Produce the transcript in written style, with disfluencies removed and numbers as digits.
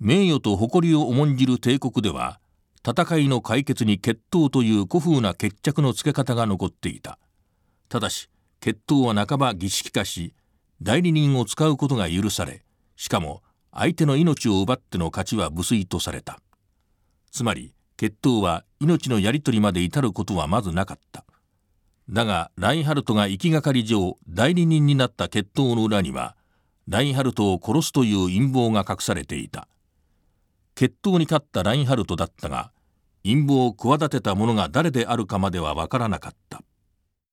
名誉と誇りを重んじる帝国では、戦いの解決に決闘という古風な決着のつけ方が残っていた。ただし、決闘は半ば儀式化し、代理人を使うことが許され、しかも相手の命を奪っての勝ちは無粋とされた。つまり、決闘は命のやり取りまで至ることはまずなかった。だが、ラインハルトが行きがかり上、代理人になった決闘の裏には、ラインハルトを殺すという陰謀が隠されていた。決闘に勝ったラインハルトだったが、陰謀を企てた者が誰であるかまでは分からなかった。